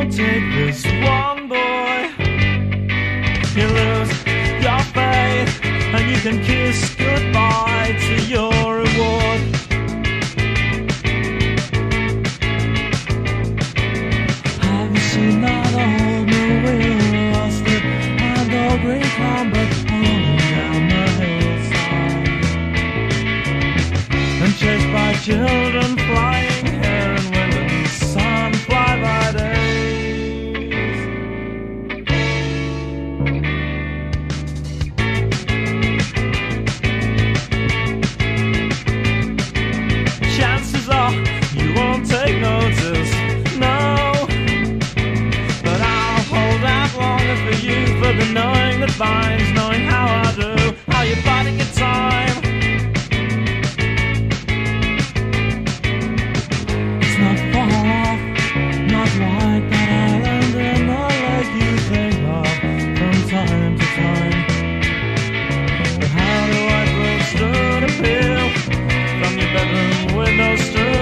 take this one, boy. You lose your faith, and you can kiss goodbye to your reward. Have you seen that old mill lost it? And old green combat rolling down the hillside, and chased by children flying here and wind and sun, fly by days. Chances are you won't take notice, no, but I'll hold out longer for you, for the knowing that binds, knowing how I do, how you're biding your time. It's not far off, not like that island in the lake you think of from time to time. How do I throw stood appeal from your bedroom window straight